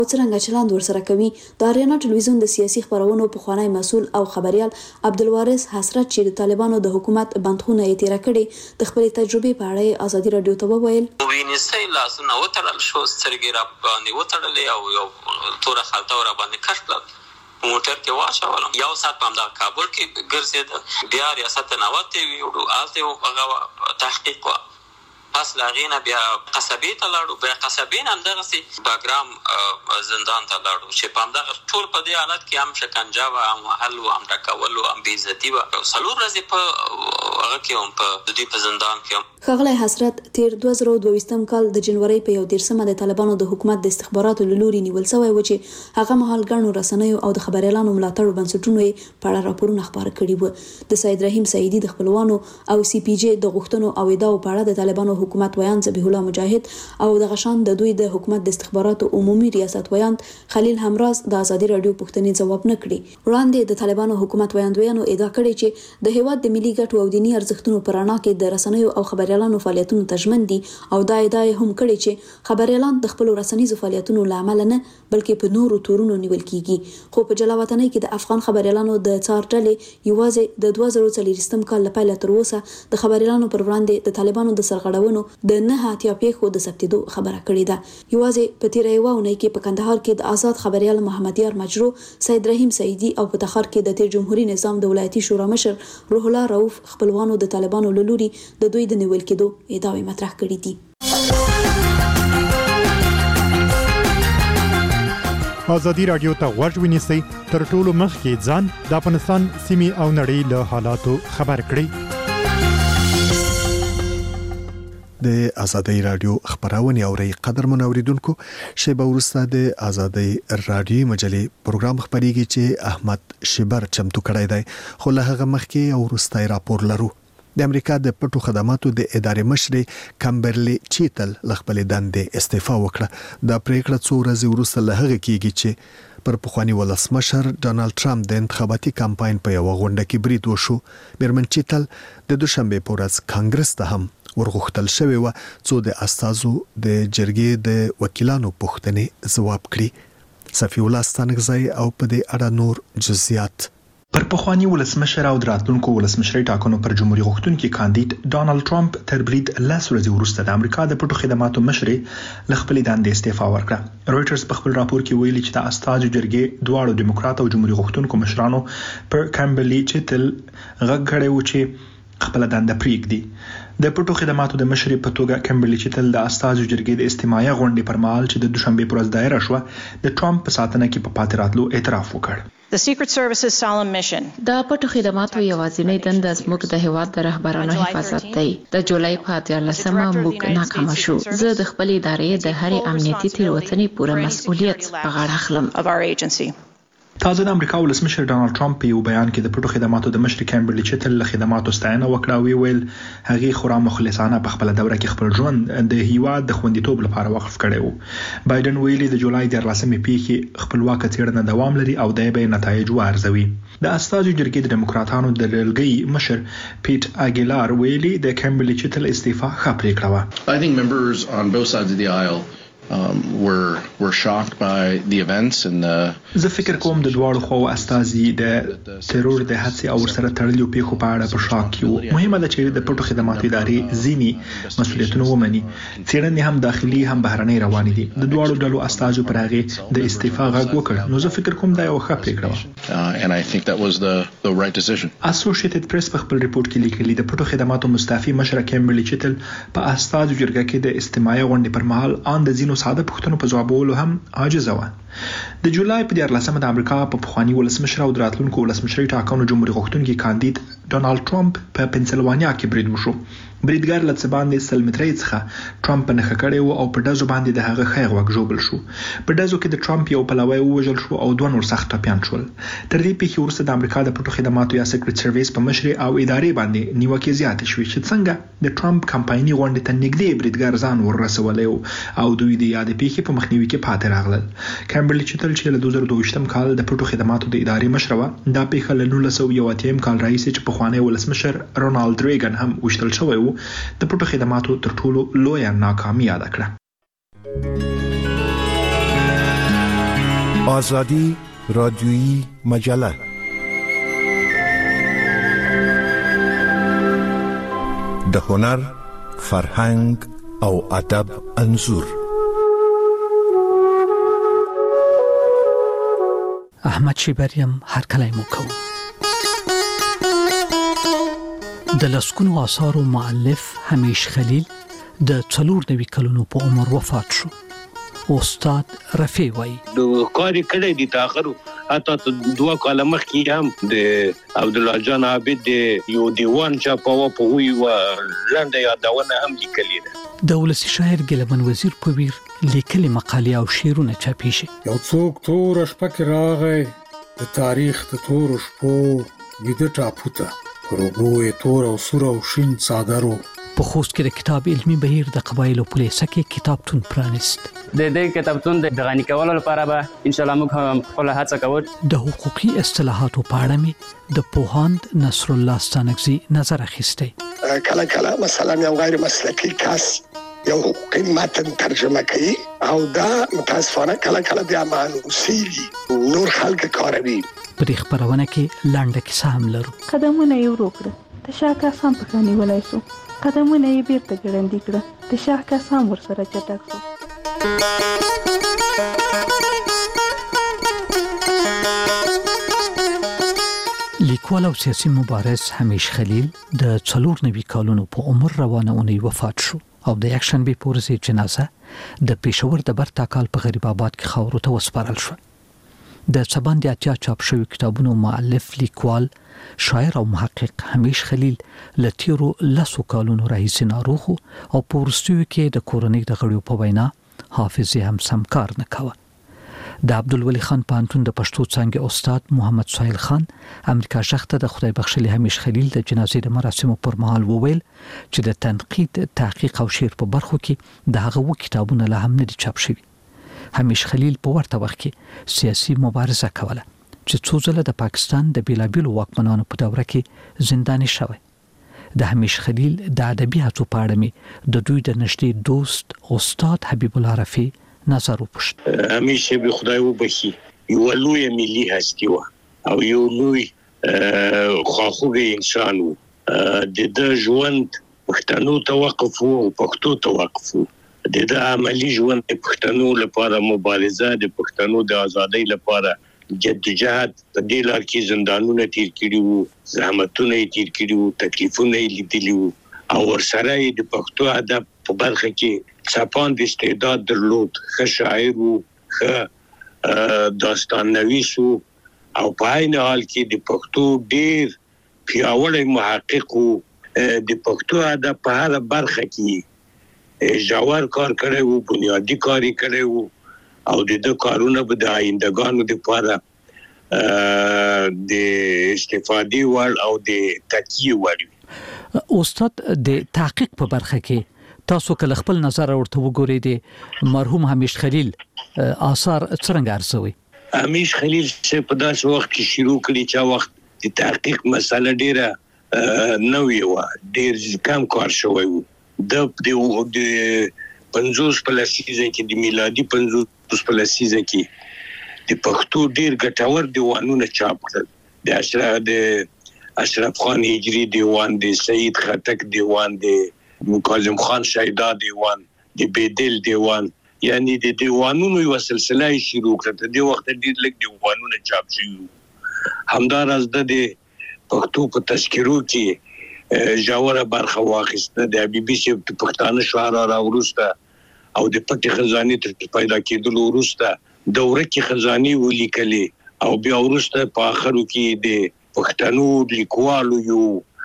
څرنګه چلند ورسره کوي. د اریانا ټلویزیون د سیاسي خبرونو پخوانی مسؤل او خبريال عبدالوارث حسرت چې د طالبانو د حکومت بندخونه یې تیر کړي د خپل تجربې په اړه ازادي رادیو ته وویل. وینسي لاسونه وتړل شو، سترګې را باندې وتړلې او یو تور خلطه را باندې کش کړل. موټر کې واچولم، یو ساعت په همدغه کابل کې ګرځېده، بیا ریاست نوته ویوړو، هلته هغه تحقیق و. پس لاغینه بیا قصبې ته لاړو، بیا قصبې نه همدغسې باګرام زندان ته لاړو چې په همدغه ټول په دې حالت کې هم شکنجه وه، هم وهل و، هم ټکول و، هم بېعزتي وه. 4 ورځې په هغه کې هم په دوی په زندان کې هم. ښاغلی حسرت تیر 2022 کال د جنوري په 1 د طالبانو د حکومت د استخباراتو له لوري نیول شوی و چې هغه مهال ګڼو رسنیو او د خبريالانو ملاتړو بنسټونو یې په اړه راپورونه خپاره کړي وو. د سید رحیم سعیدي د خپلوانو او سی پی جی د غوښتنو او ادعاو په اړه د طالبانو حکومت ویاند ذبیح الله مجاهد او د غشان د دوی د حکومت د استخباراتو عمومي ریاست ویاند خلیل همراز د ازادي رادیو پوښتنې جواب نه کړي. وړاندې د طالبانو حکومت ویاندویانو ادعا کړې چې د هیواد د ملي ګټو او دینی ارزښتونو پر اړه کې د رسنیو او خبريالانو فعالیتونو تجمن دي او دا ادعا هم کړې چې خبريالان د خپل رسنیزو فعالیتونو لامل نه بلکې په نورو تورونو نیول کیږي. خو په جلاوطنۍ کې د افغان خبريالانو د څار ډلې یوازې د 2023 کال لپاره تر اوسه د خبريالانو پر وړاندې د طالبانو د سرغړونو د نه هاتیا پیښو د ثبتېدو خبره کړې ده. یوازې په تیره یوه اونۍ کې په کندهار کې د آزاد خبريال محمد یار مجرو، سید رحیم سعیدي او په تخار کې د تیر جمهوریت نظام د ولایتي شورا مشر روح الله رؤوف خپلوانو د طالبانو له لوري د دوی د نیول کېدو ادعاوې مطرح کړې دي. ازادي رادیو ته غوږ ونیسئ، تر ټولو مخکې ځان د افغانستان سیمې او نړۍ له حالاتو خبر کړئ. د ازادي رادیو خبرونه اوري قدرمن اوریدونکو، شیبه ورسته د ازادي رادیو مجلې پروګرام خبريږي چې احمد شبر چمتو کړی دی. خو له هغه مخکې او ورسته راپور لرو. د امریکا د پټو خدماتو د ادارې مشر کمبرلی چیتل خپل دندې استعفا وکړه. د پریکړه څو ورځې وروسته له هغه کېږي چې پر پخوانی ولسمشر ډانلډ ټرمپ د انتخاباتي کمپاین په یو غونډه کې برید وشو. میرمن چیتل د دوشنبه په ورځ کانګرس ته هم ورغختل شوی و څو د استازو د جرګې د وکیلانو پوښتنې ځواب کړي. صفی الله ستانګزی او په دې اړه نور جزئیات. پر پخوانی ولسمشر او دراتلونکو ولسمشرۍ ټاکنو پر جمهوریت غوښتونکي کاندید ډانلډ ټرمپ تر برید 10 ورځې وروسته د امریکا د پټو خدماتو مشر له خپل دندې استعفا ورکړه. رويټرز په خپل راپور کې ویلي چې د استازو جرګې دواړو دیموکرات او جمهوریت غوښتونکو مشرانو پر کمبرلی چیتل غږ کړی و چې خپل دنده پریږدي. د پټو خدماتو د مشر په توګه کمبرلی چیتل د استازو جرګې د استماعي غونډې پر مهال چې د دوشنبه پر ورځ دایره شو د ټرمپ په ساتنه کې په پاتې راتلو اعتراف وکړ. The Secret Service's solemn mission. د پټو خدماتو یوازینی دنده زموږ د هیواد د رهبرانو حفاظت دی. د جولای په 13مه موږ ناکام شو. زه د خپل ادارې د هرې امنیتي تېروتنې پوره مسؤلیت په غاړه اخلم. تازه د امریکا ولسمشر ډانلډ ټرمپ په یو بیان کې د پټو خدماتو د مشر کمبرلی چیتل له خدماتو ستاینه وکړه او ویل هغه خورا مخلصانه په خپل دوره کې خپل ژوند د هیواد د خوندیتوب لپاره وقف کړی و. بایدن ویلي د جولای 14مې پیښې خپلواک څېړنه دوام لري او دای به نتایج وارزوي. د استازو جرګې د دیموکراتانو د ډلګۍ مشر پیټ اګیلار ویلي د کمبرلی چیتل استعفا ښه پریکړه وه. I think members on both sides of the aisle were shocked by the events and زه فکر کوم د دواړو خواو استازي د ترور د هڅې او سره تړلو پیښو په اړه په شاک کې وو. مهمه ده چې د پټو خدماتو ادارې ځینی مسؤلیتونه ومني. څېړنې هم داخلي هم بهرنۍ روانې دي. د دواړو ډلو استازو پر هغه د استعفا غږ وکړ. نو زه فکر کوم دا یو ښه پریکړه وه. and I think that was the right decision. اسوسییټډ پریس په خپل ریپورت کې لیکلي د پټو خدماتو مستعفي مشر کمبرلی چیتل په استازو جرګه کې د استماعي غونډې پر مهال ان د زینو ساده پوښتنو په جوابولو هم عاجز و. د جولای په 14مه د امریکا په پخوانی ولسمشر او دراتلونکو ولسمشرۍ ټاکنو جمهوریت غوښتونکي کاندید ډانلډ ټرمپ په پنسلوانیا کې برید وشو. بریدګر له څه باندې 100 مترۍ څخه ټرمپ په نښه کړی و او په ډزو باندې د هغه ښی غوږ ژوبل شو. په ډزو کې د ټرمپ یو پلوی ووژل شو او 2 نور سخت ټپیان شول. تر دې پیښې وروسته د امریکا د پټو خدماتو یا سیکریټ سرویس په مشر او ادارې باندې نیوکې زیاتې شوې چې څنګه د ټرمپ کمپایني غونډې ته نږدې بریدګر ځان ورسولی او دوی د یادې پیښې په مخنیوي کې پاتې راغلل. کمبرلی چیتل چې له 2022 کال د پټو خدماتو د ادارې مشر و، دا پیښه له 1980 کال راهیسې چې پخوانی ولسمشر رونالد ریګن هم وشتل شوی و د پټو خدماتو تر ټولو لویه ناکامي یاد کړه. آزادی رادیویی مجله. د هنر، فرهنګ او ادب انځور. احمد شیبریم هر کله مو کوم. د لسکونو آثارو مؤلف همیش خلیل د 94 کلونو په عمر وفات شو. استاد رفیع وای د کاری کړه دي تاخرو حتی 2 کاله مخکې هم د عبد الله جان عابد یو دیوان چاپاوه په وی و لاندې یادونه هم لیکلې ده. د ولسی شاعر ګلمن وزیر په ویر لیکلي مقالې او شعرونه چاپی شي. یو څوک تور شپه راغی د تاریخ د تور شپو ویده ټاپوته پروګوې تور او سور او شین صادرو. په خوست کې د کتاب علمي بهیر د قبایلو پولیسه کې کتابتون پرانست. د دې کتابتون د غني کولو لپاره به ان شاء الله موږ هم خپل هڅه کوو. د حقوقي اصطلاحاتو په اړه می د پوهاند نصر الله ستانکزي نظر اخیسته. کله مثلا یو غیر مسلکی کس یو حقوقي متن ترجمه کوي او دا متاسفانه کله بیا مانوسیږي نور خلک کاروي. په دې خبرونه کې لنډه کیسه هم لرو. قدمونه یې وروکړه د شاکا سم په خاني ولای شو. قدمونه یې بیرته ګړندې کړه د شاکا سم ورسره چټک شو. لیکوال او سیاسي مبارز همیش خلیل د 94 کلونو په عمر روانه اونۍ وفات شو او د اکشن به پورزي جنازه د پېښور د برتاکال په غریب آباد کې خاورو ته وسپارل شو. د سباندې اتیا چاپ شوی کتابونو مؤلف لیکوال شاعر او محقق همیش خلیل لتیرو لاسو کالونو راهیسې ناروغ او په ورستیو کې د کورنۍ د غړیو په وینا حافظه هم سمکار نه کاوه. د عبدالولی خان پانتون د پښتو څنګه استاد محمد سهیل خان امریکا شخته د خدای بخښلي همیش خلیل د جنازې د مراسمو پر مهال وویل چې د تنقید، تحقیق او شعر په برخو کې د هغه کتابونه لا هم نه دي چاپ شوي. همیش خلیل په ورته وخت کې سیاسي مبارزه کوله چې څو ځله د پاکستان د بیلابیلو واکمنانو په دوره کې زنداني شوی. د همیش خلیل د ادبي هڅو په اړه می د دوی د نږدې دوست استاد حبیب الله رفیع نظر وپوښت. همیشه به خدای وبخي یو لوی ملي هستی و او یو لوی خواخوږی انسان و. د ژوند پښتنو توقف او پښتو توقف د عملی ژوند پښتنو لپاره مبارزه د پښتنو د ازادۍ لپاره جدوجہد په دې لار کې زندانونه تیر کړي وو، زحمتونه تیر کړي وو، تکلیفونه لیدلي وو او ورسره د پښتو ادب په برخه کې څپاند استعداد درلود. ښه شاعر وو، ښه داستان نویس وو او په عین حال کې د پښتو ډیر پیاوړی محقق وو. د پښتو ادب په هر برخه کې ژور کار کړی وو، بنیادی کاری کړی وو او د کارونه به د آیندګانو لپاره د استفادې وړ او د تکیه وړ. استاد د تحقیق په برخه کې تاسو کله خپل نظر ورته وګورئ د مرحوم همیش خلیل آثار څنګه ارزوي؟ همیش خلیل چې په داسې وخت کې شروع کړی چې وخت د تحقیق مسله ډیره نوې و، ډیر کم کار شوی و. د 50 په لسیزه کې د میلادي 50 په لسیزه کې د پښتو ډیر ګټور دیوانونه چاپ کړل. د اشرف خان هجری دیوان، د سید خټک دیوان، د کاظم خان شیدا دیوان، د بیدل دیوان، یعنی د دیوانونو یو سلسله شروع کړه. د وخت ډیر لږ دیوانونه چاپ شوي. همداراز د پښتو په تذکرو کې جوړه برخه واخیسته. د حبیبي صاحب د پښتانه شعرا راورسته او د پټي خزانه تر پیدا کېدلو وروسته دوره کې خزانه ولیکلې او بیا وروسته په اخرو کې د پښتنو لیکوالو یو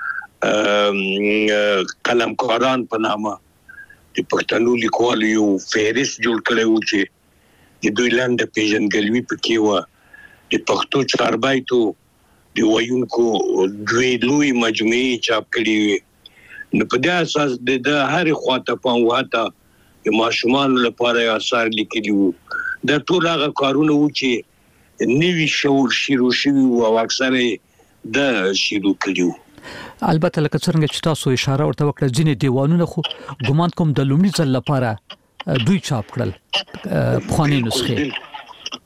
قلمکاران په نامه د پښتنو لیکوالو یو فهرست جوړ کړی و چې د دوی لاندې پیژنګلوي پکې و. د پښتو چاربایتو د وایونکو دوی لوی مجموعي چاپ کړي وي. نو په دې اساس د هر خواته په واته د ماشومان لپاره اثر لیکلي وو. د ټول هغه کارونه و چې نوی شعور شروع شوی او اکثره د شروع کړي وو. البته لکه څنګه چې تاسو اشاره ورته وکړه ځینې دیوانونه خو ګمان کوم د لومړي ځل لپاره دوی چاپ کړل پخواني نسخې.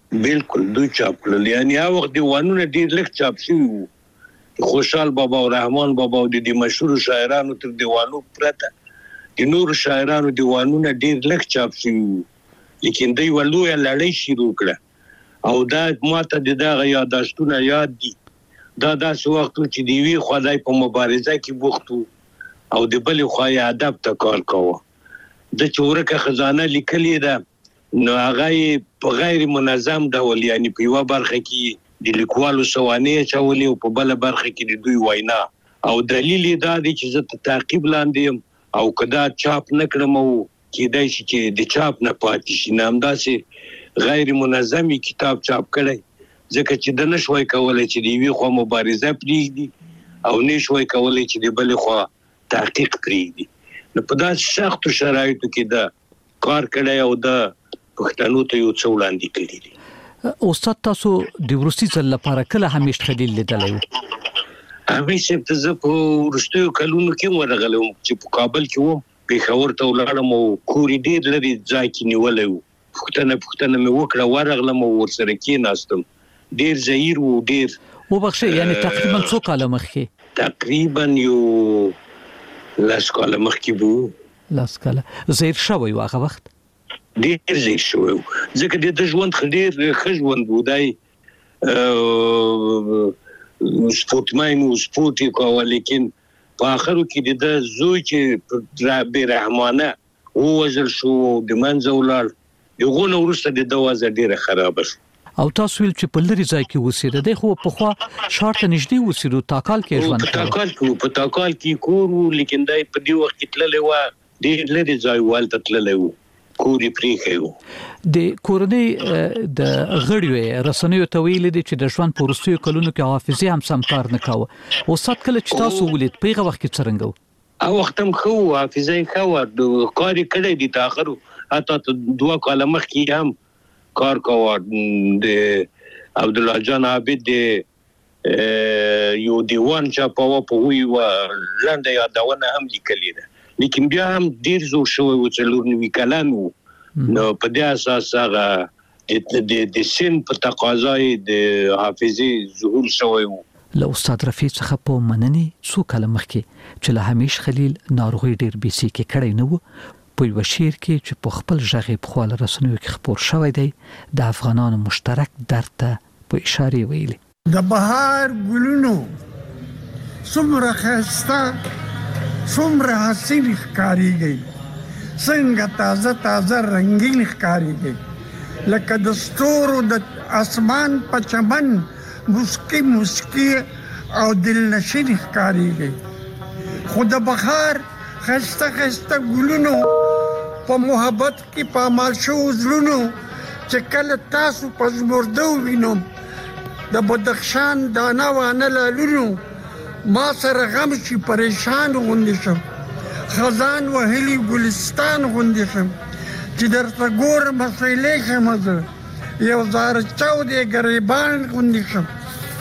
بالکل دوی چاپ کړل. یعنی هغه وخت دیوانونه ډیر لږ چاپ شوي وو. خوشحال بابا او رحمان بابا او د مشهور شاعرانو تر دیوانو پرته د نور شاعرانو دیوانونه ډیر لږ چاپ شوي وو. لیکن دوی ولوی لړۍ شروع کړه او دا ماته د دغه یاداشتونه یاد دي. دا داسې وخت چې دی وی خدای په مبارزه کې بوخت او د بل خو یې ادب ته کار کوه. د چورکه خزانه لیکلې ده نو هغه په غیر منظم ډول یعنی په یو برخه کې د لیکوالو سوانې چولې او په بل برخه کې د دوی وینا او دلیل دا دی چې زه تعقیب لاندې او کدا چاپ نکړم او کېدای شي چې د چاپ نه پاتې شي. نامداسې غیر منظمي کتاب چاپ کړی ځکه چې د نشوي کولای چې دی وی خو مبارزه پریږدي او نشوي کولای چې د بل خو تحقیق پریږدي. نو په داسې سختو شرایطو کې دا کار کړی او دا پښتنو ته یو څو وړاندې کړی دي. استاد تاسو د ورستي ځل لپاره کله همیش خلیل لیدلی وو؟ همیش ته زه په وروستیو کلونو کې ورغلم چې په کابل کې وم. پېښور ته ولاړم او کور یې ډېر لرې ځای کې نیولی و. پوښتنه مې وکړه ورغلم او ورسره کېناستم. ډېر زهیر و ډېر. وبخښئ یعنې تقریبا څو کاله مخکې؟ تقریبا یو 10 کاله مخکې به 10 کاله زهیر شوی و هغه وخت؟ ډېر زهیر شوی و ځکه د ژوند ډېر ښه ژوند و. دی سپورټمین و سپورټ یې کوه لیکن په آخرو کې د زوی چې بې رحمانه ووژل شو د منځه ولاړ د هغو نه وروسته د ده وضع ډېره خرابه شو. او تاسو ویل چې په لرې ځای کې اوسېده دی خو پخوا ښار ته نږدې اوسېدو تاکال کې ژوند کوه. په تاکال کې کور و لیکن دی په دې وخت کې تللی و ډېر لرې ځای و هلته تللی و کور یې پرېښی و. د کورنۍ د غړیو رسنیو ته ویلي دي چې د ژوند په وروستیو کلونو کې حافظې هم سم کار نه کاوه. استاد کله چې تاسو ولید په هغه وخت کې څرنګه و؟ هغه وخت هم ښه و حافظه یې ښه وه کار یې کړی دي تر اخرو حتی 2 کاله مخکې هم کار کوه. د عبدالله جان عابد د یو دیوان چاپاوه په هغوی لنډه یادونه هم لیکلې ده لیکن بیا هم ډېر زوړ شوی و 94 کلن و. نو په دې اساس هغه د سن په تقاضا د حافظې ظهور شوی و. له استاد رفیع څخه په مننې څو کاله مخکې چې له همیش خلیل ناروغي ډېر بیسیکې کړی نه و په یو شعر کې چې په خپل ژغ په خپل رسنیو کې خبر شوی دی د افغانانو مشترک درد ته په اشاره ویلي. د بهار ګلونو څومره ښایسته څومره حسین ښکارېږي څنګه تازه تازه رنګین ښکارېږي لکه د ستورو د اسمان په چمن مسکی مسکی او دلنشین ښکارېږي. خو د بهار خسته خسته ګلونو په محبت کې پامال شو زلونو چې کله تاسو په زمردو وینم د بدخشان دانه وانه لالونو ما سره غم شي پریشان غوندې شم خزان وهلي ګلستان غوندې شم چې درته ګورم مسیلې شم زه یو زار چاودې ګریبان غوندې شم.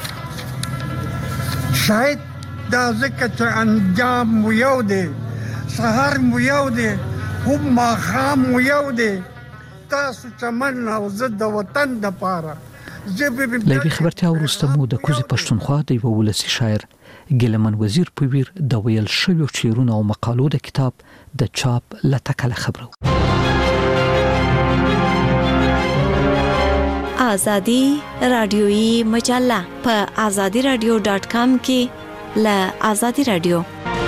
شاید دا ځکه چې انجام مو یو دی سهار مو یو دی هم ماښام مو یو دی تاسو چمن او زه د وطن دپاره. له یوې خبرتیا وروسته مو د کوزې پښتونخوا د یوه ولسي شاعر ګیلمن وزیر په ویر د ویل شویو شعرونو او مقالو د کتاب د چاپ له تکله خبرو. آزادی رادیویی مجله په azadiradio.com کې له آزادی رادیو.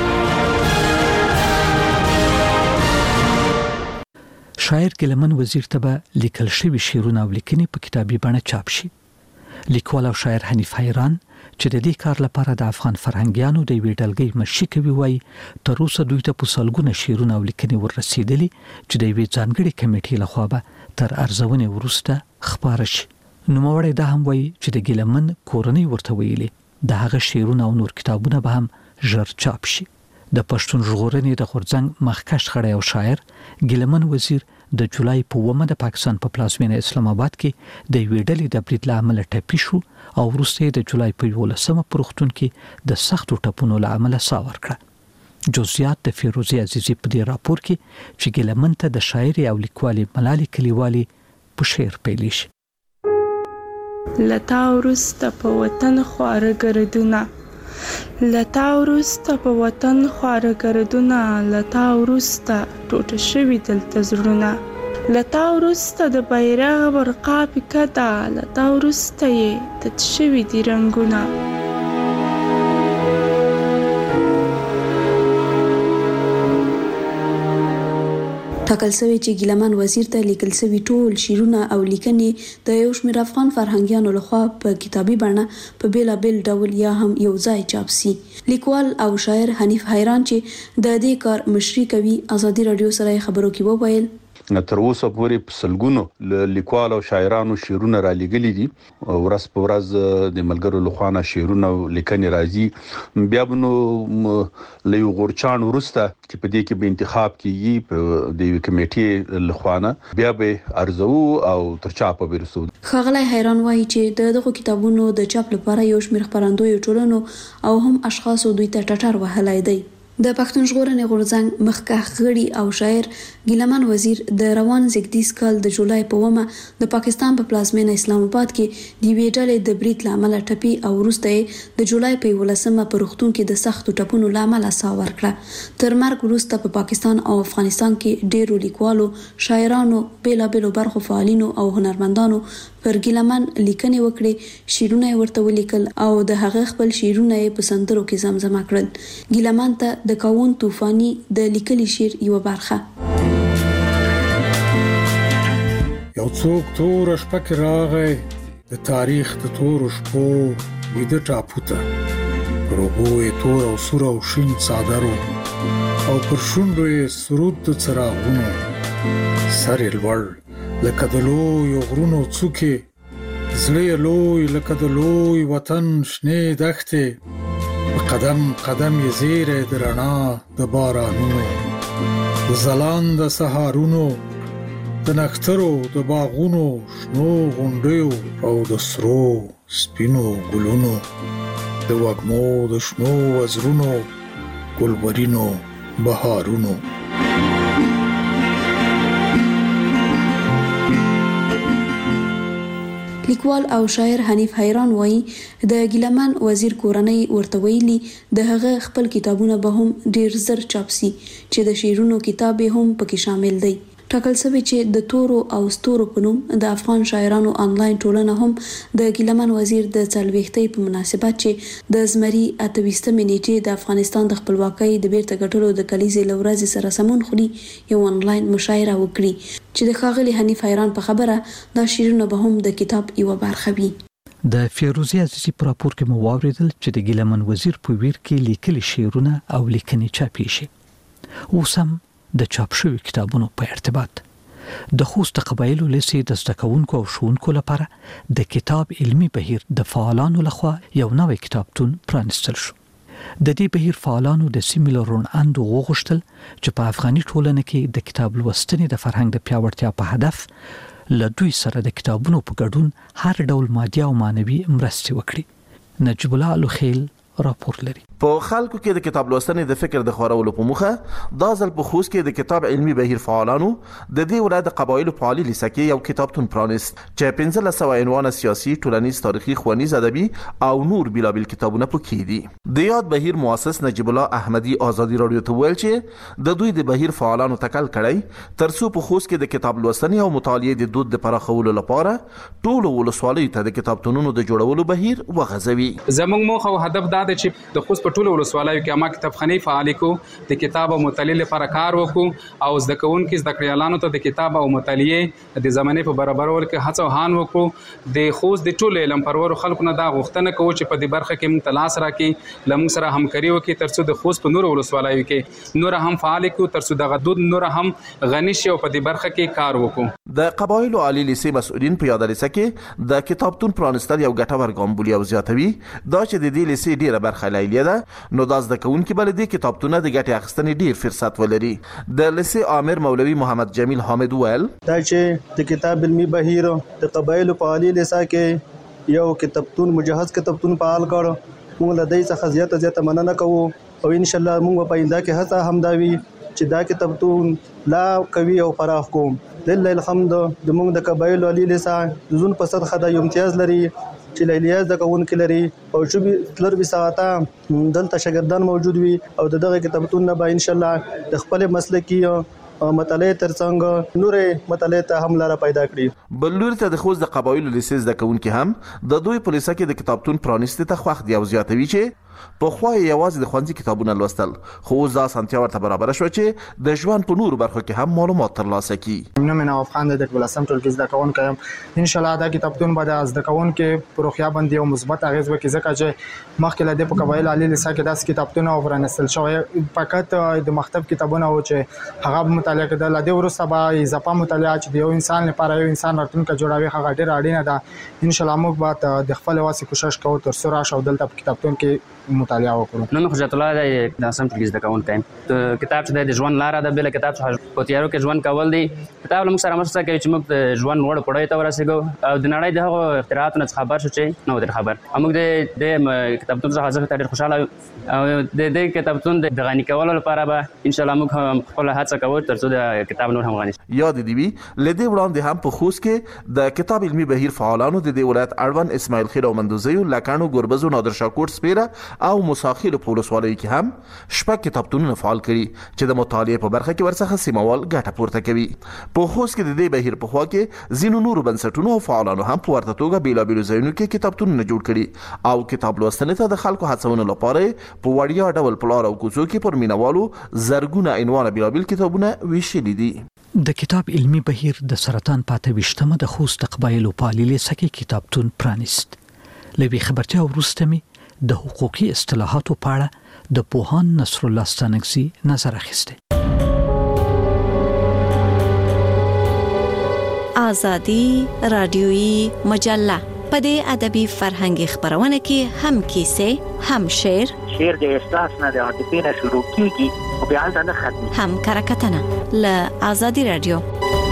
شاعر ګیلمن وزیر ته به لیکل شوي شعرونه او لیکنې په کتابي بڼه چاپ شي. لیکوال او شاعر حنیف حیران چې د دې کار لپاره د افغان فرهنګیانو د یوې ډلګۍ مشري کوي وایي تر اوسه دوی ته په سلګونه شعرونه او لیکنې وررسېدلي چې د یوې ځانګړې کمیټې لخوا به تر ارزونې وروسته خپاره شي. نوموړی دا هم وایي چې د ګیلمن کورنۍ ورته ویلي د هغه شعرونه او نور کتابونه به هم ژر چاپ شي. د پښتون ژغورنې د غورځنګ مخکښ غړی او شاعر ګیلمن وزیر د جولای په 9 د پاکستان په پلازمینه اسلام آباد کې د یوې ډلې د برید له امله ټپي شو او وروسته د جولای په 11 په روغتون کې د سختو ټپونو له امله ساه ورکړه. جزئیات د فیروزي عزیزي په دې راپور کې چې ګیلمن ته د شاعري او لیکوالي ملالۍ کلیوالي په شعر پیلې شي. لتا ورسته په وطن خواره ګردونه لتا ورسته په وطن خواره ګردونه لتا ورسته ټوټه شوي دلته زړونه لتا ورسته د بیرغ برقا پیکه ده لتا ورسته یې تت شوي دي رنګونه ټاکل شوی چې ګیلمان وزیر ته لیکل شوی ټول شعرونه او لیکنې د یو شمېر افغان فرهنګیانو لخوا په کتابي بڼه په بیلابل ډول یا هم یو ځای چاپ شي. لیکوال او شاعر حنیف حیران چې د دې کار مشري کوي ازادي رادیو سره خبرو کې وویل تر اوسه پورې په سلګونو لیکوال او شاعرانو شعرونه را لېږلي دي ورځ په ورځ د ملګرو لخوا شعرونه لیکنې راځي بیا نو لې غورچان ورسته چې په دې کې به انتخاب کیږي په د کمیټې لخوا بیا به ارزو او تر چاپ به رسو. خغلی حیران وایي چې دغه کتابونو د چاپ لپاره یو شمېر خبرندوی ټولنو او هم اشخاصو دوی ته ټټر وهلای دی. د پښتون ژغورنې غورځنګ مخکښ غړي او شاعر ګیلمان وزیر د روان زیږدیز کال د جولای په ومه د پاکستان په پلازمینه اسلام آباد کې د وی ډلې د بریټ لامل ټپي او وروسته د جولای په 18مه په روغتون کې د سختو ټپونو لامل سا ورکړه. تر مرګ وروسته په پاکستان او افغانستان کې ډېرو لیکوالو شاعرانو بیلابلو برخو فعالینو او هنرمندانو پر ګیلمان لیکنې وکړې شعرونه ورته ولیکل او د هغه خپل شعرونه په سندرو کې زمزمه کړل. ګیلمان ته د کاون طوفاني د لیکلي شعر یو برخه یو څوک تور شپه کې راغی د تاریخ د تور شپو ویده ټاپوته پر اوبو یې تور او سور او شین څادر او پر شونډو یې سرود د څراغونو سر یې لوړ لکه د لویو غرونو څوکې زړه یې لوی لکه د لوی وطن شنې دښتې په قدم قدم یې زیری د رڼا د بارانونو د ځلانده سهارونو د نښترو د باغونو شنو غونډیو او د سرو سپینو ګلونو د وږمو د شنو وزرونو ګلورینو بهارونو. لیکوال او شاعر حنیف حیران وایي د ګیلمان وزیر کورنۍ ورته ویلي د هغه خپل کتابونه به هم ډیر زر چاپ شي چې د شعرونو کتاب هم پکې شامل دی. ټاکل شوی چې د تورو او ستورو په نوم د افغان شاعرانو آنلاین ټولنه هم د ګیلمان وزیر د 40 په مناسبت چې د زمري 28 نیټې د افغانستان د خپلواکۍ د بیرته ګټلو د کلیزې لورځ سره سمون خوري یو آنلاین مشاعره وکړي چې د ښاغلي حنیف حیران په خبره دا شعرونه به هم د کتاب یو برخه وي. د فیروزی عزیزی په راپور کې مو واوریدل چې د ګیلمان وزیر په ویر کې لیکلي شعرونه او لیکنې چاپي شي. اوسم د چاپ شوی کتابونو په ارتباط د خوست قبایلو لسی د زدکونکو او ښوونکو لپاره د کتاب علمی بهیر د فعالانو لخوا یو نوې کتابتون پرانستل شو. د دې بهیر فعالانو د سیمې لرون اندو غوښتل چې په افغاني ټولنه کې د کتاب لوستنې د فرهنګ د پیاوړتیا په هدف له دوی سره د کتابونو په ګډون هر ډول مادي او معنوي مرستې وکړي. نجیب الله الخیل راپور لري. په خلکو کې د کتاب لوستنې د فکر د خورولو په موخه دا ځل په خوست کې د کتاب علمی بهیر فعالانو د دې ولایت د قبایلو په عالی لیسه کې یو کتابتون پرانیست چې 1500 عنوان سیاسي، ټولنیز، تاریخي، ښوونیز، ادبي او نور بیلابل کتابونه پکې دي. د یاد بهیر مؤسس نجیب الله احمدی ازادي رادیو ته ویل چې د دوی د بهیر فعالانو تکل کړی ترڅو په خوست کې د کتاب لوستنې او مطالعې د دود د پراخولو لپاره ټول ولسوالیو ته د کتابتونونو د جوړولو بهیر وغځوي. زموږ موخه او هدف دا دی چې د خوست په ټولو ولسوالیو کې ما کتابخانه فعال کو د کتاب او مطالعې لپاره کار وکړو او زده کوونکو زده کړیالانو ته د کتاب او مطالعې د زمانه په برابرولو کې هڅه هان وکړو. د خوست د ټولو علم پرور خلکو نه دا غوښتنه کوي چې په دې برخه کې موږ تلاش راکړي لمون سره همکاري وکړي ترڅو د خوست په نورو ولسوالیو کې نور هم فعال کو ترڅو د غدود نور هم غنی شي او په دې برخه کې کار وکړو. د قبایلو عالی لیسې مسؤلین په یاد لیسه کې د کتابتون پرانستل یو ګټور ګام بولي او زیاتوي دا چې د دې لیسې ډیره برخه لایلیه ده نو د زده کوونکو بل دي کتابتونه د ګټې اخیستنې ډیر فرصت ولري. د لیسې امیر مولوي محمد جمیل حامد ویل دا چې د کتاب علمي بهیر د قبایلو په عالی لیسه کې یو کتابتون مجهز کتابتون فعال کړ. موږ له دې څخه زیاته مننه کوو او ان شاء الله موږ په آینده کې هڅه همداوي چې دا کتابتون لا قوي او پراخ کوم. لله الحمد د موږ د قبایل علی لسان زون په صد خدای امتیاز لري چې لیلیاز د کوونکو لري او چې تلر به ساعته دلته شاګردان موجود وي او دغه کتابتون نه به ان شاء الله د خپل مسلکی مطالعه ترڅنګ نورې مطالعه ته هم لاره پیدا کړي. بلور ته د خوست د قبایلو لیسیز د کوونکو هم د دوی په لیسه کې د کتابتون پرانیسته ته خوښ دی او زیاتوي چې په خو یوازې د خوانځي کتابونه لوستل خو ځا سنتیا ورته برابر شو چې د ژوند په نورو برخو کې هم معلومات ترلاسه کړي. نو مې افغان د ولسم ټولګي زده کوونکم ان شاء الله دا کتابتون به د زده کوونکو پروخیا باندې او مثبت اغیز وکړي ځکه چې مخکې له دې په قبایل علی لیسه کې داس کتابتون او ورنسل شوی فقط د مکتب کتابونه او چې هغه مطالعه کړه لدې ورسره به اضافه مطالعه چې د یو انسان لپاره یو انسان راتلونکي جوړوي هغه ډېر اړینه ده. ان شاء الله موږ به د خپل واسه کوشش کوو تر څو راشو دلته په کتابتون کې مطالعه وکړو. نو حجت الله د سم ټولګي زده کوونکی کتاب چې د ژوند لاره ده بل کتاب چې په تیارو کې ژوند کول دی کتاب له موږ سره مرسته کوي چې موږ د ژوند وړ پړای ته ورسېږو او د نړۍ دغه اختراعاتو نه خبر شو چې نو در خبر موږ د کتابتون څخه ځکه ډېر خوشاله او د کتابتون د غني کولو لپاره به ان شاء الله موږ خپل هڅه کوو تر څو د کتاب نور هم غني یاد دی وی لدې وړاندې هم په خوست کې د کتاب علمي بهیر فعالانو د ولایت اړوند اسماعیل خیر او مندوزیو لکانو ګوربزو نادر شاکوټ سپیره او مساخیل په ولسوالۍ کې هم شپږ کتابتونونه فعال کړي چې د مطالعې په برخه کې ورڅخه سیموال ګټه پورته کوي. په خوست کې د دې بهیر په خوا کې زینو نور بنسټونو او فعالانو هم په ورته توګه بیلابیلو ځایونو کې کتابتونونه جوړ کړي او کتاب لوستنې ته د خلکو هڅونې لپاره په وړیا ډول پلار او کوڅو کې پر مینوالو زرګونه عنوان بیلابیل کتابونه ویشلي دي. د کتاب علمي بهیر د سرطان پاته وشتمه د خوست قبایلو په علی لیسه کې کتابتون پرانیست. لوي خبرتیا ورسته می د حقوقي اصطلاحاتو په اړه د پوهان نصر الله ستانکزي نظر اخیسته. آزادی رادیویی مجله په دې ادبي فرهنګي خبرونه کې هم کیسه هم شعر د احساس نه د عاطفې نه شروع کیږي او بیا ځنه ختمي هم کرکټنه ل آزادی رادیو.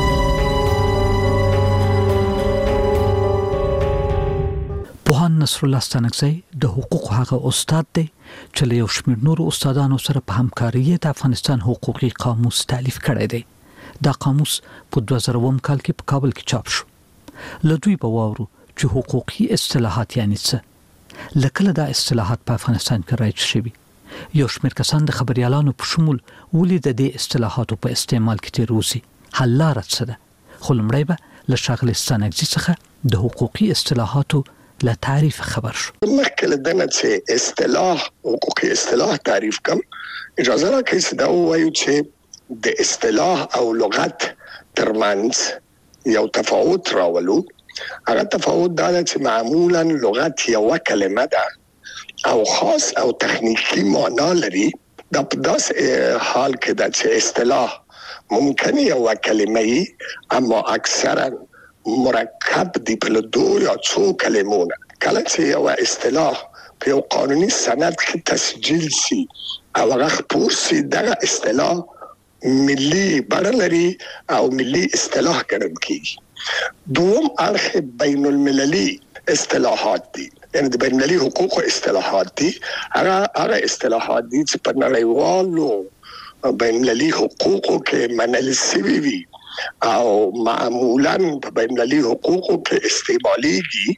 پوهان نصر الله ستانکزي د حقوق هغه استاد دی چې له یو شمېر نورو استادانو سره په همکاري د افغانستان حقوقي قاموس تالیف کړی دی. دا قاموس په 2000 کال کې په کابل کې چاپ شو. له دوی به واورو چې حقوقي اصطلاحات یعنی څه لکه دا اصطلاحات په افغانستان کې رایج شوي. یو شمېر کسان د خبريالانو په شمول ولې د دې اصطلاحاتو په استعمال کې تیر وسی حل لاره څه ده. خو لمړی به له شاغلي ستانکزي څخه د حقوقي اصطلاحاتو لا تعریف خبر شو. مخکې دنه چې اصطلاح حقوقي اصطلاح تعریف کم اجازه راکړئ چې دا وایو چې د اصطلاح او لغت ترمنځ یو تفاوت راولو. هغه تفاوت دا چې معمولا لغت یو کلمه ده او خاص او تخنیکی معنا لري. دا په داسې حال کې ده چې اصطلاح ممکن یو کلمه وي اما اکثرا مرکب دی په دو یا څو کلمونه. کله چې یو اصطلاح په یو قانوني سند کې تسجیل شي او هغه خپور شي دغه اصطلاح ملي بڼه لري او ملي اصطلاح ګڼل کیږي. دوم اړخ بین المللي اصطلاحات دي یعنی د بین المللي حقوق اصطلاحات دي. هغه اصطلاحات دي چې په نړیوالو بین المللي حقوقو کې منل شوي وي او معمولا په بین المللي حقوقو کې استعماليږي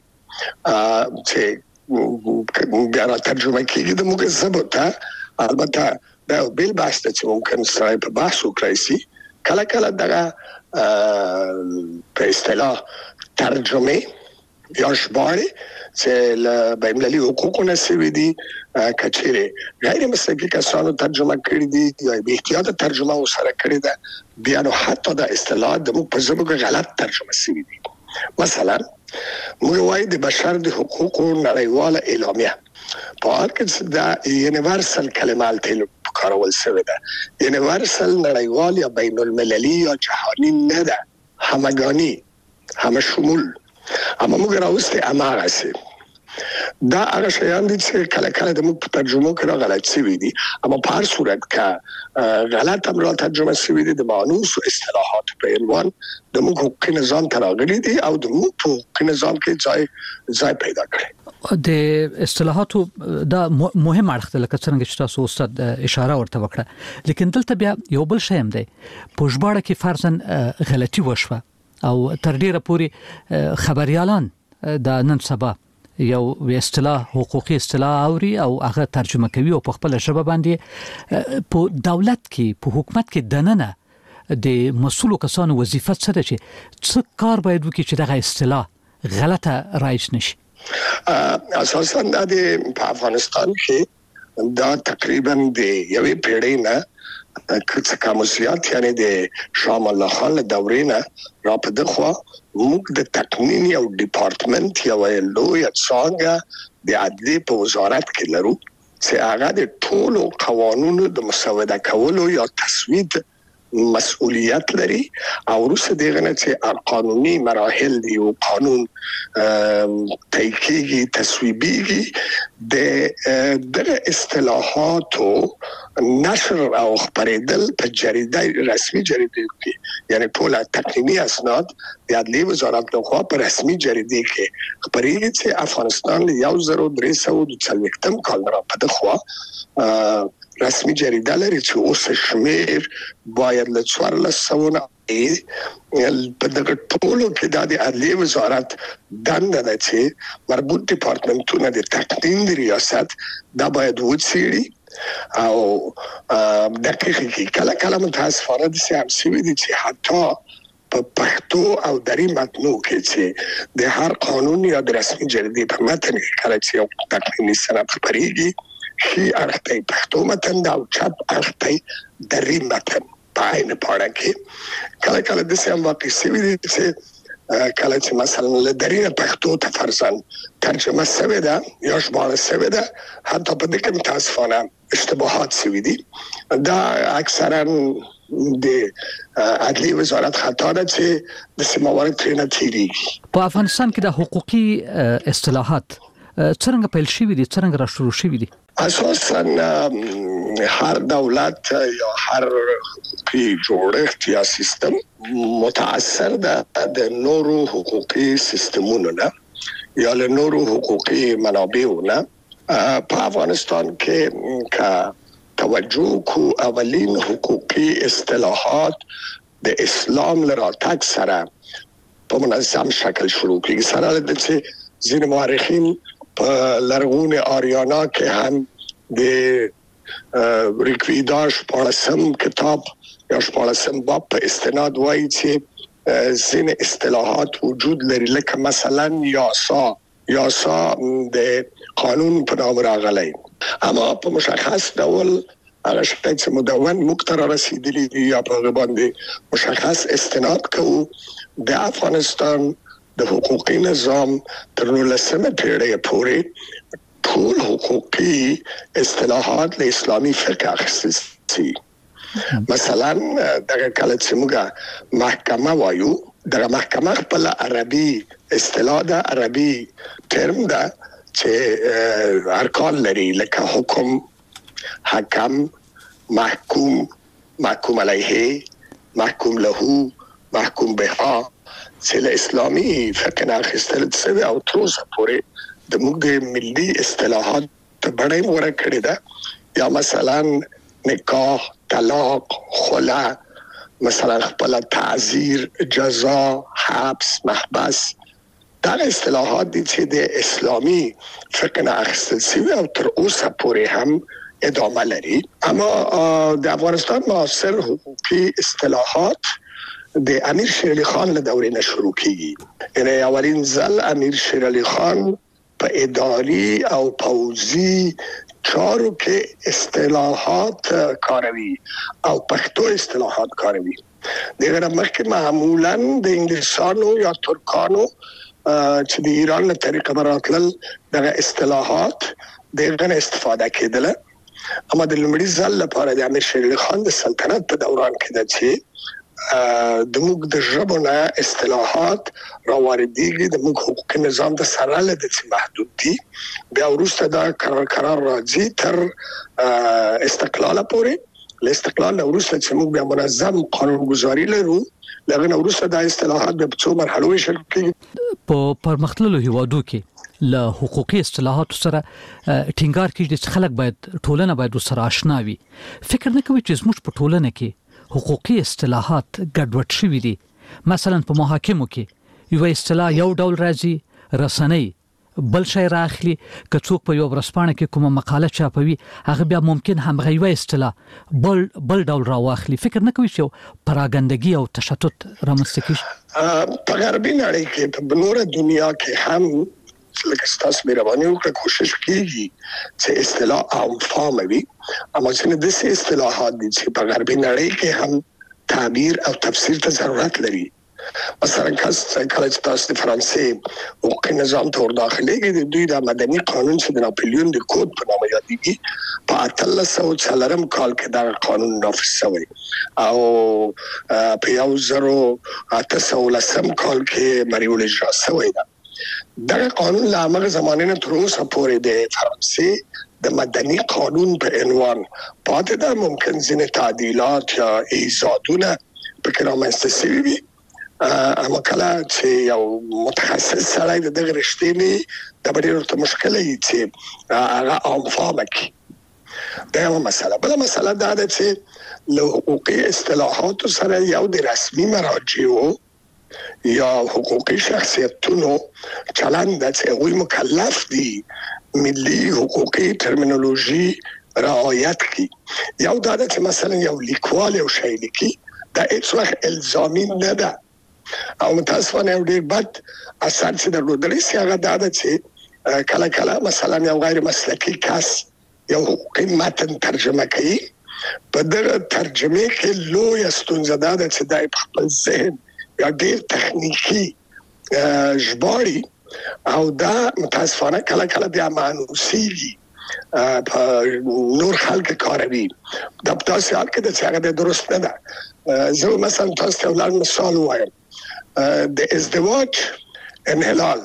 چې بیا را ترجمه کیږي د موږ ژبه ته. البته دا بل بحث چې ممکن سره په بحث وکړای شي. کله کله دغه په اصطلاح ترجمه یا ژباړه چې له بین المللي حقوقو نه سوي دي کچېره غیر مسلکي کسانو ترجمه کړی دي یا به احتیاط ترجمه وسره کړی ده بیا نو حتی د اصطلاح د موږ په ژبه کې غلط ترجمه سوي دي. مثلا موږ وایو د بشر د حقوقو نړیواله اعلامیه په هر کې دا یونیورسل کلمه تل کارول شوی ده. یونیورسل نړیوال یا بین المللي یا جهانی نه ده، همگانی همه شمول. اما موږ راوستي اماغه سي دا هغه شیان دي چې کله کله د موږ په ترجمه کې غلط شوي دي، اما په هر صورت کې غلط هم را ترجمه شوي دي. د مانوس او اصطلاحات په عنوان د موږ حقوقي نظام ته راغلي دي او د موږ په حقوقي نظام کې ځای پیدا کړي. د اصطلاحاتو دا مهم اړخ ده، لکه څنګه چې تاسو استاد اشاره ورته وکړه، لیکن دلته بیا یو بل شی هم دی. په ژباړه کې فرضاً غلطي وشوه او تر ډیره پورې خبريالان د نن سبا یو اصطلاح حقوقي اصطلاح اوري او هغه ترجمه کوي او په خپل ژبه باندې په دولت کې په حکومت کې دننه د مسؤلو کسانو وظیفه څه ده چې څه کار باید وکړي چې دغه اصطلاح غلطه رایج نشي. اساساً د افغانستان کې دا تقریبا د یوې پیړۍ نه کڅ کموسیات یعنی د شاه الله خان له دورې نه را په دغه موږ د تقنین یو ډپارټمنټ یو لوی څنګه د عدلیه په وزارت کې لرو چې هغه د ټولو قوانینو د مسوده کولو یا تصویب مسؤلیت لري او وروسته دغه نه چې قانوني مراحل دی او قانون تاییدي تصویبيږي د دغه اصطلاحاتو نشر او خبرېدل په جریده رسمي جریده کې یعنی ټول تقنینی اسناد د عدلیه وزارت لخوا په رسمي جریده کې خبرېږي چې افغانستان له 1340 کال را په دغه رسمي جریده لري چې اوس شمیر باید له 1400 په دغه ټولو کې د عدلیه وزارت دنده ده چې مربوط ډپارټمنټونه د تقنین د ریاست دا باید وڅېړي او دقیقه کله کله متاسفانه د سیاسي دي چې حتی په پښتو او دري متنو کې چې د هر قانون یا د رسمي جریده په متن کې کله چې یو تقنیني سند خبرېږي شي اړتای پښتو متن دا او چپ اړتای دري متن پای نه پاره کې کله کله د سم واقع سوي دي چې کله چې مثلا له دري پښتو ته فرضاً ترجمه سوي ده یا ژباړه سوي ده حتی په دې کې متاسفانه اشتباهات سوي دي دا اکثرا د عدلیه وزارت خطا ده چې د سیموارد ترینه تیریږي. په افغانستان کې د حقوقي اصطلاحات څنګه پیل شوي دي، څنګه را شروع شوي دي؟ اساساً هر دولت یا هر حقوقي جوړښت یا سیستم متاثر ده د نورو حقوقي سیستمونو نه یا له نورو حقوقي منابعو نه. په افغانستان کې کا توجه کو اولین حقوقي اصطلاحات د اسلام لراتک سره په منظم شکل شروع کیږي. سره د چې ځینې مورخین په لرغوني آریانا کې هم د ریکویداش پالسم کتاب یا پالسم باب په استناد وایي چې ځینې اصطلاحات وجود لري لکه مثلا یاسا د قانون په نام راغلی، اما په مشخص ډول هغه شی چې مدون مقتر رسیدلی دی یا په باندې مشخص استناد کوو. د افغانستان د حقوقي نظام تر 19مه پیړۍ پورې ټول حقوقي اصطلاحات له اسلامي فقه اخیستل شي. مثلا دغه کله چې موږ محکمه وایو دغه محکمه خپل عربي اصطلاح ده، عربي ترم ده چې ارکان لري لکه حکم، حکم، محکوم، محکوم علیه، محکوم له، محکوم بها چې له اسلامي فقه نه اخیستل شوی او تر اوسه پورې د موږ د ملي اصطلاحات ته بڼه ورکړې ده. یا مثلا نکاح، طلاق، خلع، مثلا خپل تعزیر، جزا، حبس، محبس دا اصطلاحات دي چې د اسلامي فقه نه اخیستل شوی او تر اوسه پورې هم ادامه لري. اما د افغانستان معاصر حقوقي اصطلاحات د امیر شیر علي خان له دورې نه شروع کیږي. یعنی اولین ځل امیر شیر علي خان په اداري او پوځي چارو کې اصطلاحات کاروي او پښتو اصطلاحات کاروي. دغه مخکې معمولاً د انګلیسانو یا ترکانو چې د ایران له طریقه براتل دغه اصطلاحات دغه استفاده کېدله. اما د لومړي ځل لپاره د امیر شیر علي خان د سلطنت په دوران کې د چې د موږ د ژبو نه اصطلاحات راوړديږي د موږ حقوقي نظام د سره له د محدود دي بیا وروسته دا قرار راځي تر استقلال پورې لاستقلال وروسته چې موږ بیا منظم قانونګذاري لرو لغه وروسته د اصطلاحات په څو مرحلو ویشل کېږي په پرمختللو هیوادو کې له حقوقي اصطلاحات سره ټینګار کیږي چې خلک باید ټولنه باید سره آشنا وي فکر نه کوي چې زموږ په ټولنه کې حقوقي اصطلاحات ګډوډ شوي دي مثلا په محاکمو کې یو اصطلاح یو ډول راځي رسنۍ بل شي راخلي که څوک په یو ورسپانه کې کومه مقاله چاپوي هغه بیا ممکن هم غوي اصطلاح بل ډول راواخلي فکر نه کوي چې پراګندګي او تشتت رامنځته کیږي په غربي نړۍ کې په بنوره دنیا کې هم لکه تاسو مهرباني وکړئ کوشش کیږي چې اصطلاح عام فهم وي اما چې د سې اصطلاحات دي چې په غربي نړۍ کې هم تعبیر او تفسیر ته ضرورت لري مثلا کله چې تاسو د فرانسې حقوقي نظام ته ورداخليږي د دوی د مدني قانون چې د ناپلیون د کوډ په نامه یادېږي په 1840 کال کې دا قانون نافذ شوی او په 1810 کال کې مریول اجرا شوی دا قانون لا هغه زمانه نه تر اوسه پورې د فرانسې د مدني قانون په عنوان پاتې ده ممکن ځینې تعدیلات یا ایجادونه په رامنځته شوي وي اما کله چې یو متخصص سړی دغه رښتینی د ډېرو ته مشکل وي چې هغه عام فهم کړي دا یو مسله بل مسله دا ده چې له حقوقي اصطلاحات سره یو د رسمي مراجعو یا حقوقي شخصیتونو چلند چې وی مکلف دي ملي حقوقي ترمینولوژي رعایت کی یو دا چې مثلا یو لیکوال یو شی لیکي دا هیڅ وخت الزامي نه ده او متاسفانه یو ډېر بد اثر چې درلودلی سي هغه دا چې کله کله مثلا یو غیر مسلکي کس یو حقوقي متن ترجمه کوي په دغه ترجمه کې لوی ستونزه ده چې د خپل ذهن یا ډېر تخنیکی ژباړي او دا متاسفانه کله کله بیا مانوسیږي په نور خلک کاروي دا په تاسو حال کې د څنګه درست نه ده زه مثلا تاسو ته ولر مثال وایم د ازدواج انحلال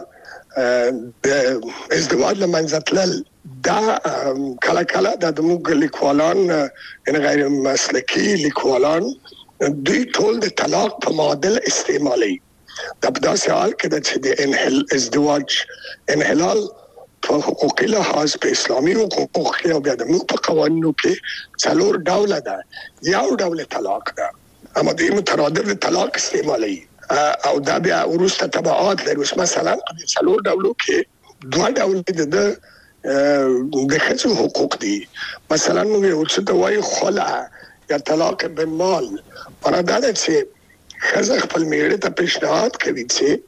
د ازدواج لمنځه تلل دا کله کله د موږ لیکوالان ان غیر مسلکي لیکوالان دوی ټول د طلاق په معادل استعمالي دا په داسې حال کې د ازدواج انحلال په حقوقي لحاظ په اسلامي حقوقو کې او بیا د موږ په قوانینو کې څلور ډوله ده یو ډول طلاق ده اما دوی مترادف د طلاق استعمالي او دا بیا وروسته تبعات لري مثلا په څلور ډولو کې دوه ډول د ښځو حقوق دي مثلا موږ یو څه ته وایو خلع یا طلاق بالمال ورا دا چې ښځه خپل میړه ته پیشنهاد کوي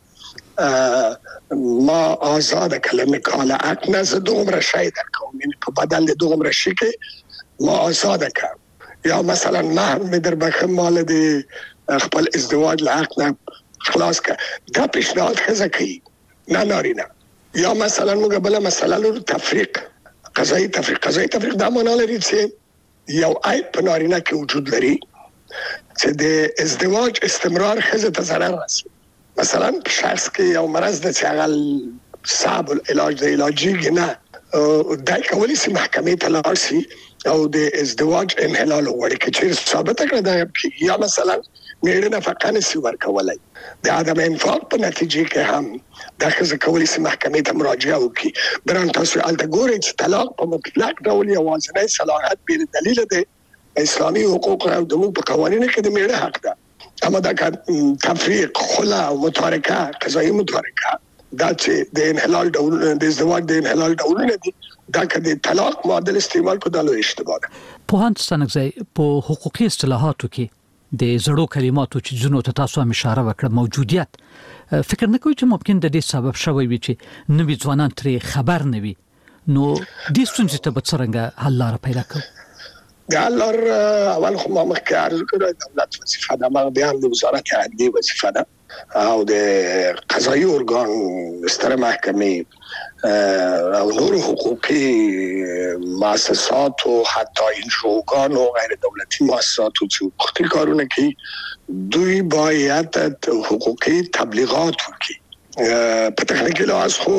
چې ما آزاد کلمه کاله اکنه زه دومره شی درکوم یعنی په بدل د دومره شي کې ما آزاد کړم یا مثلا مهر مې در بخښم مال د خپل ازدواج له حق نه خلاص کړه دا پیشنهاد ښځه کوي نه نارینه یا مثلا موږ بل مسله لرو تفریق قضایي تفریق دا معنا لري چې یو عیب په نارینه کې وجود لري چې د ازدواج استمرار ښځه ته ضرر رسوي مثلا شخص کې یو مرض د چې هغه صعب العلاج د علاجي نه دا کولی شي محکمې ته لاړ شي او د ازدواج انحلال وغواړي چې ثابت کړي دا یا مثلا میړه نفقه نشي ورکولای د عدم انفاق په نتیجه کې هم دا ښځه کولی شي محکمې ته مراجعه وکړي بران تاسو الته ګورئ چې طلاق په مطلق ډول یوازینی صلاحیت بې دلیل دی اسلامي حقوق او د موږ په قوانینو کې د میړه حق ده اما دا تفریق خلع او متارکه قضایي متارکه دا چې د انحلال ډول د ازدواج د انحلال ډولونه دي دا که د طلاق معادل استعمال کو دالو اشتباه ده په هند ستنګځي په حقوقي اصطلاحاتو کې د زړو کلماتو چې جنو ته تاسو هم اشاره وکړه موجودیت فکر نه کوي چې ممکن د دې سبب شوی وي چې نوی ځوانان ترې خبر نه وي نو د ستونزې ته به څنګه حل لاره پیدا کړو د لار اول خو ما مخکې عرض کړو دولت وظیفه ده، ما بیا د وزارت عدلیه وظیفه ده او د قضایي ارګان ستره محکمې او نور حقوقي مؤسسات او حتی انجوګان او غیر دولتي مؤسسات چې حقوقي کارونه کوي دوی باید حقوقي تبلیغات وکړي. په تخنیکی لحاظ خو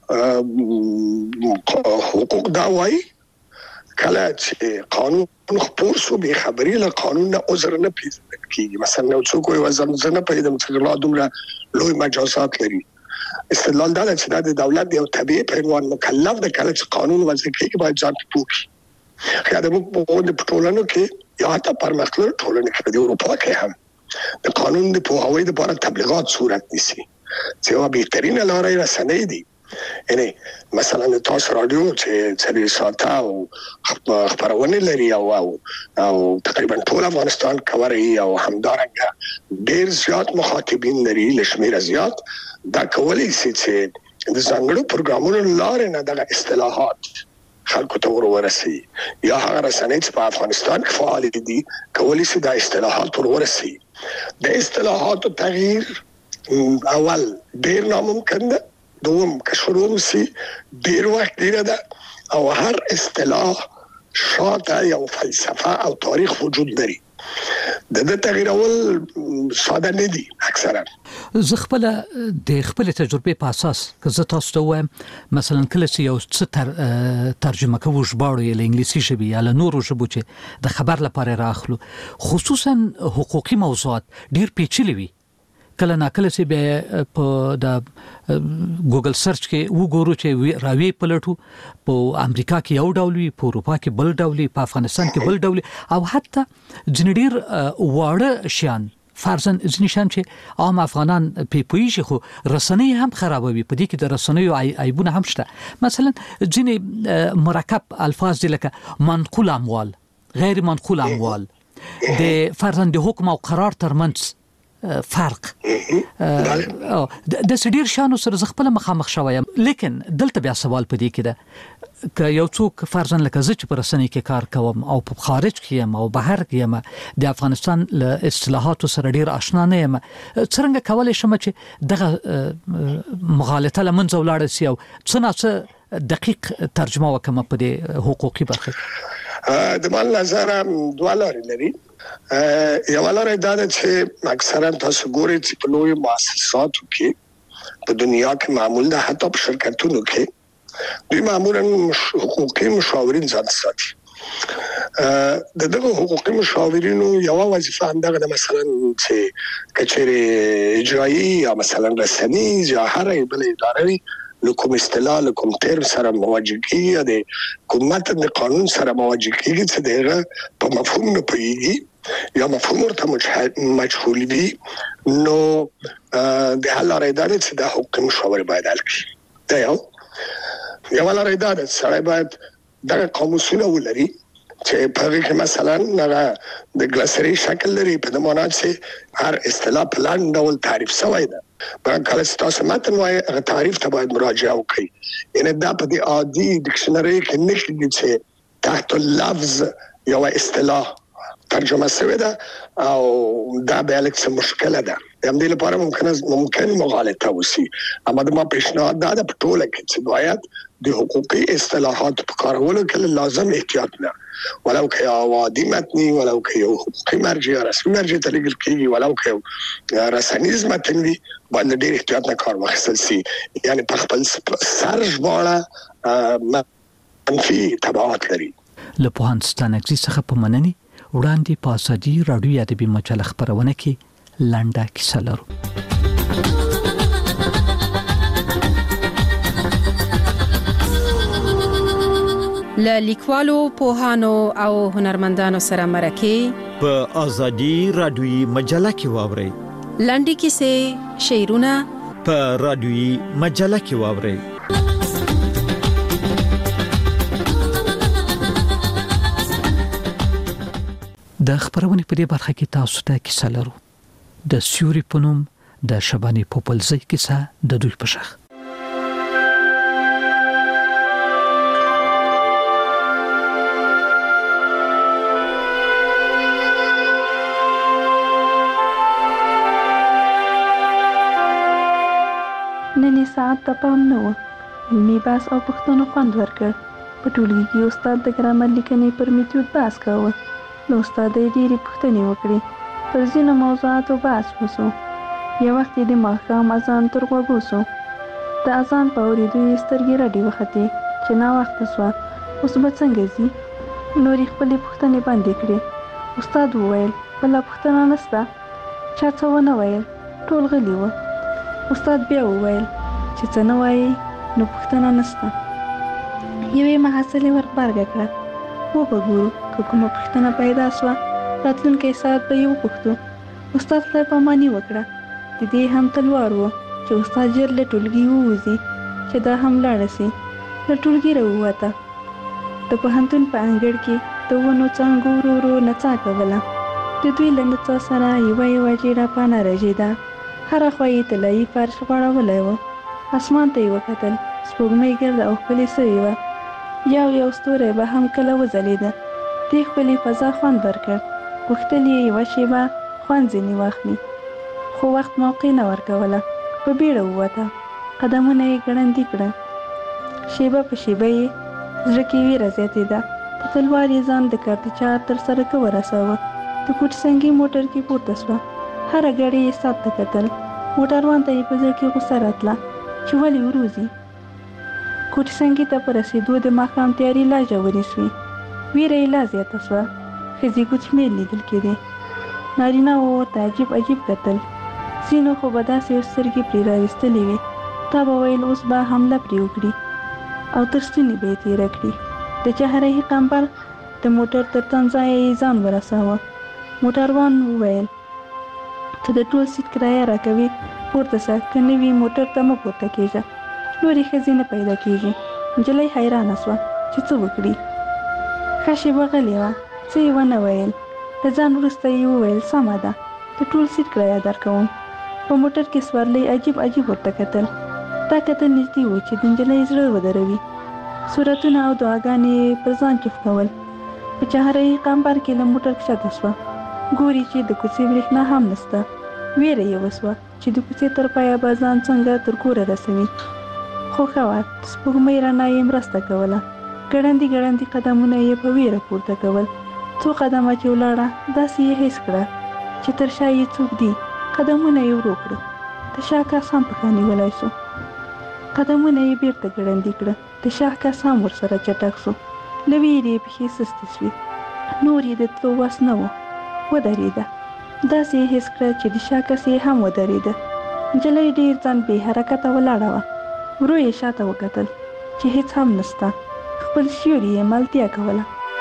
حقوق دا وایي کله چې قانون خپور شو به خبري له قانون نه عذر نه پیژندل کیږي. مثلا نو څوک وایي وزن نه پیژندل چې لا دومره لوی مجازات لري. استدلال دا چې د دولت یو طبيعي پیروان مکلف ده کله چې قانون وضع کوي باید ځان پوښي. خیال مو د ټولنو کې یا حتی پرمختللو ټولنو کې د اروپا کې هم د قانون د پوهاوی لپاره تبلیغات صورت نیسي چې یو بهترینه لارې رسنۍ دي. یعنی مثلا تاسو رادیو چې څلور ساعته او خبرونه لري او تقریبا ټول افغانستان کوي او همدارنګه ډیر زیات مخاطبین لري لشمیر زیات دا کولی شي چې د ځانګړو پروګرامونو لارې نه د اصطلاحات خلکو ته ورسي یا هغه رسنۍ چې په افغانستان کې فعال دي کولی شي د اصطلاحات ورسي. د اصطلاحات تغییر اول ډیر ناممکن ده، دوم که شروع شي ډیر وخت ډیر ده او هر اصطلاح شاته یو فلسفه او تاریخ وجود لري. د تغییرول ساده نه دي اکثرا. زه خپل د خپل تجربه په اساس که زه تاسو ته وایم مثلا کله چې یو څه ترجمه کوو ژباړو یا انګلیسي ژبه یا نورو ژبو چې د خبر لپاره راخلو خصوصا حقوقي موضوعات ډیر پیچلي وي. کله ناکله چې به په د ګوګل سرچ کې وګورو چې راوي پلټو په امریکا کې یو ډول وي، په اروپا کې بل ډول وي، په افغانستان کې بل ډول او حتی جنډیر واړه شیان فرضاً ځینې شیان چې عام افغانان پیپویږي خو رسنۍ هم خرابوي. په دې کې د رسنیو عیبونه هم شته. مثلا ځینې مرکب الفاظ دي لکه منقول اموال، غیر منقول اموال، د فرضاً د حکم او قرار ترمنځ فرق د سډیر شانو سره خپل مخامخ شوم. لیکن دلته بیا سوال پدې کې ده که یو څوک فرضاً لکه زه چې پر رسنۍ کې کار کوم او په خارج کې یم او بهر کې یم د افغانستان له اصطلاحاتو سره ډیر آشنا نه یم، څنګه کولای شم چې دغه مغالطه لمنځه ولاړ شي او څه دقیق ترجمه وکم په دې حقوقي برخه کې؟ د مال نظر دوه لارې لري. یو لارې دا ده چې اکثرا تاسو ګورئ چې په لوی مؤسساتو کې په دنیا کې معمول ده، حتی په شرکتونو کې دوی معمولا حقوقي مشاورین ځان ساتي. د دغه حقوقي مشاورینو یو وظیفه همدغه ده مثلا چې کچېری اجرایی یا مثلا رسنۍ یا هر بل ادارې له کوم اصطلاح له کوم ترم سره مواجه کیږي د کوم متن د قانون سره مواجه کیږي چې دغه په مفهوم نه پوهیږي یا مفهوم ورته مجهول وي نو د حل لارې دا ده چې د حقوقي مشاور باید حل کړي. دا یو لارې دا ده چې سړی باید دغه قاموسونه ولري چې په هغه کې مثلا د ګلاسري شکل لري په معنا چې هر اصطلاح په لاندې ډول تعریف شوی ده. کله چې تاسو متن وایي هغه تعریف ته باید مراجعه وکړئ. یعنی دا په دې عادي ډکشنري کې نشي چې تحت اللفظ یو اصطلاح ترجمه شوی ده او دا به الکس مشکله ده. هم دې لپاره ممکن مغالطه وسی. اما د ما پیشنهاد دا د ټوله کې چې باید د حقوقي اصطلاحات په کارولو کې لازم احتیاط نه ولو که عوادي متني ولو که یو حقوقي مرجع رسمي مرجع ته لګل کېږي ولو که رسنیز متن وي باید ډېر احتیاط نه کار واخیستل شي. یعنی په خپل سر ژباړه منفي تبعات لري. له پوهنتون څخه په مننې وړاندې په ازادي راډیو ادبي مجله خبرونه کې لنډه کیسه لرو. له لیکوالو، پوهانو او هنرمندانو سره مرکه په ازادي راډیوي مجله کې واورئ. لنډې کیسې، شعرونه په راډیوي مجله کې واورئ. د خبرونې په دې برخه کې تاسو ته کیسه لرو. د سیوري په نوم د شباني پوپلزۍ کیسه د دوی په شخ. ته پام نه و. علمي بحث او پوښتنو خوند ورکړ. په ټولګي کې استاد د ګرامر لیکنې پر میتود بحث کاوه. له استاده یې ډېرې پوښتنې وکړې. پر ځینو موضوعاتو بحث وسو. یو وخت یې د ماښام اذان تر غوږو سو. د اذان په اورېدو یې سترګې رډې وختې چې ناوخته سوه. اوس به څنګه ځي؟ نورې خپلې پوښتنې بندې کړې. استاد وویل بله پوښتنه نشته. چا څه ونه ویل، ټول غلي وو. استاد بیا وویل چې څه نه وایي نو پوښتنه نشته. یوې محصلې ور غبرګه کړه. وبګورو که کومه پوښتنه پیدا سوه راتلونکی ساعت به یې وپوښتو. استاد خدای پاماني وکړه. د دې هم تلوار و چې استاد ژر له ټولګي ووځي چې دا هم لاړه سي. له ټولګي راووته. د پوهنتون په انګړ کې د ونو څانګو ورو ورو نڅا کوله. د دوی له نڅا سره یوه جیړه پاڼه رژېده. هره خوا یې طلایي فرش غوړولی و. اسمان ته یې وکتل. سپوږمۍ ګرده او ښکلې سوې وه. یو ستوری به هم کله وځلېده. دې ښکلې فضا خوند ورکړ. غوښتل یې یوه شېبه خوند ځینې واخلي، خو وخت موقع نه ورکوله. په بیړه ووته. قدمونه یې ګړندي کړه. شېبه په شېبه یې زړه کې ویره زیاتېده. په تلوار یې ځان د کارتچار تر سړکه ورساوه. د کوټسنګي موټر کې پورته سوه. هره ګړۍ یې ساعت ته کتل. موټروان ته یې په زړه کې غوسه راتله چې ولې وروځي. کوټسنګي ته په رسېدو د ماښام تیارې لا ژورې سوې. ویره یې لا زیاته سوه. ښځې ګوتشمېر لیدل کېدې. نارینه وو ورته عجیب کتل. ځینو خو به داسې سترګې پرې راویستلې وې تا به ویل اوس به حمله پرې وکړي او تر ستوني به یې تېره کړي. د چهرهي قمبر د موټر تر تمځایه یې ځان ورساوه. موټروان وویل ته د ټول سیټ کرایه راکوي، پورته سه، که نه وي موټر ته مه پورته کېږه. نورې ښځې نه پیدا کېږي. نجلۍ حیرانه سوه چې څه وکړي. ښه شېبه غلې وه. څه یې ونه ویل. د ځان وروسته یې وویل سمه ده، د ټول سیټ کرایه درکوم. په موټر کې سورلۍ عجیب ورته کتل. دا کتل نږدې و چې د نجلۍ زړه ودروي. صورتونه او دعاګانې پر ځان چف کول. په چهرهي قمبر کې له موټر کښته سوه. ګوري چې د کوڅې برېښنا هم نشته. ویره یې وسوه چې د کوڅې تر پایه به ځان څنګه تر کوره رسوي. خو ښه وه، سپوږمۍ رڼا یې مرسته کوله. ګړندي قدمونه یې په ویره پورته کول. څو قدمه چې ولاړه داسې یې حس کړه چې تر شا یې څوک دي. قدمونه یې ورو کړه. د شا کس هم پښه نیولی سو. قدمونه یې بیرته ګړندي کړه. د شا کس هم ورسره چټک سو. له ویرې یې پښې سستې سوې. نور یې د تلو وس نه و. ودرېده. داسې یې حس کړه چې د شا کس یې هم ودرېده. نجلۍ ډېر ځان بې حرکته ولاړه وه. ورو یې شاته وکتل چې هیڅ هم نشته. خپل سیوري یې ملتیا کوله.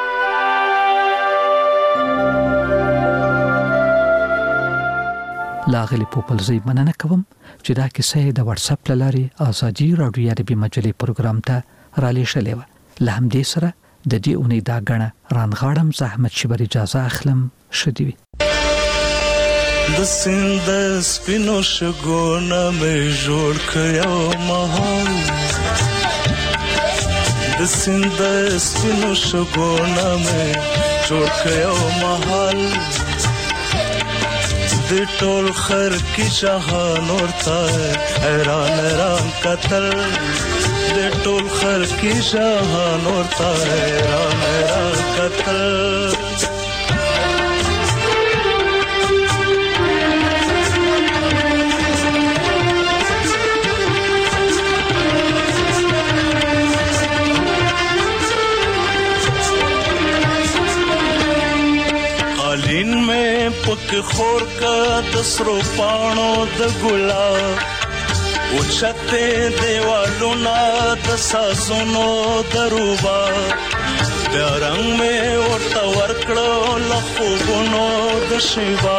لاغلی پوپلزی مننه کوم چې دا کیسه د واتس اپ لاري ازادي رادیو عربي مجلې پروګرام ته را لېږلې و. له همدې سره د دې اونۍ دا غڼه رانغاړم زحمت شبر اجازه اخلم. شدي وي د سند سپینو شګونه مې جوړ کړو مهال. د سند سپینو شګونه مې جوړ کړو مهال. د ټول خر کی شاهان ورته حیران قتل. د ټول خر کی شاهان ورته حیران قتل. قالین میں پک خور کا دسرو پانو د ګلاب او چته دیوالو نا د سازونو دروبا. د رنگ میں ورته ورکړو لخوبونو د شیوا.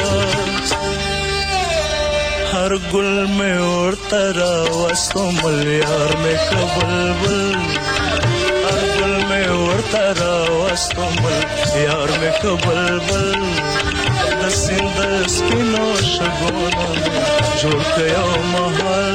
هر ګل میں ورته را وستو ملیار میں کبلبل. هر ګل میں ورته را وستو ملیار میں کبلبل. د سند سپینو شګونو جوړ کړو محل.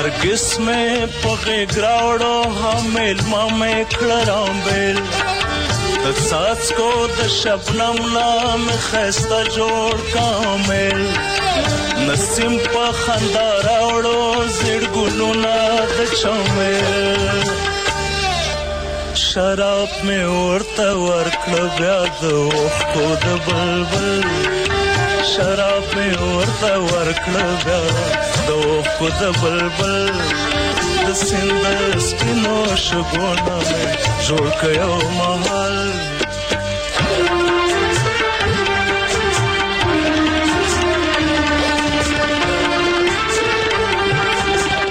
نرګس مې په ګراوړو حامل ما مې کړرامبل د څاڅکو د شبنم نام خسته جوړ کامل نسیم په خندا راوړو زړ ګلونه د چمل شراب مې ورته ورکړه بیا د اوښکو د بلبل شراب مې ورته ورکړه بیا د اوښکو د بلبل د سیند سپینو شګونه مې جوړ کړ یو محل